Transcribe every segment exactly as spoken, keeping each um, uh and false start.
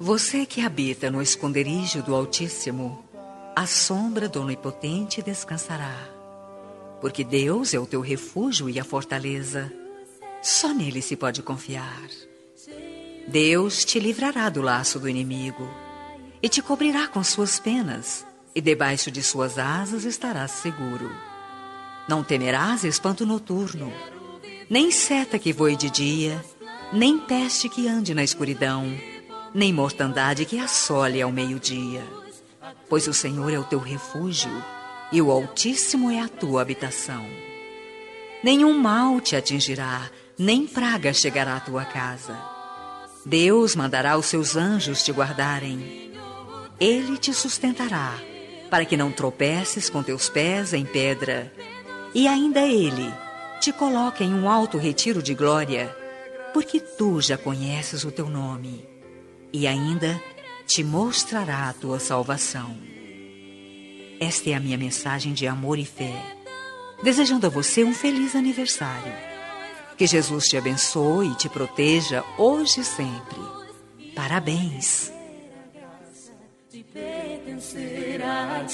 Você que habita no esconderijo do Altíssimo, à sombra do Onipotente descansará. Porque Deus é o teu refúgio e a fortaleza. Só nele se pode confiar. Deus te livrará do laço do inimigo e te cobrirá com suas penas, e debaixo de suas asas estarás seguro. Não temerás espanto noturno, nem seta que voe de dia, nem peste que ande na escuridão, nem mortandade que assole ao meio-dia. Pois o Senhor é o teu refúgio, e o Altíssimo é a tua habitação. Nenhum mal te atingirá, nem praga chegará à tua casa. Deus mandará os seus anjos te guardarem. Ele te sustentará, para que não tropeces com teus pés em pedra. E ainda Ele te coloca em um alto retiro de glória, porque tu já conheces o teu nome. E ainda te mostrará a tua salvação. Esta é a minha mensagem de amor e fé, desejando a você um feliz aniversário. Que Jesus te abençoe e te proteja hoje e sempre. Parabéns! De pertencer a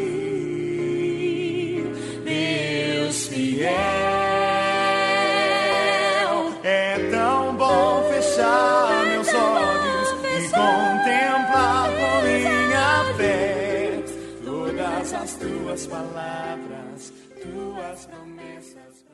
ti, Deus fiel. É tão bom fechar meus olhos e contemplar com minha fé todas as tuas palavras, tuas promessas.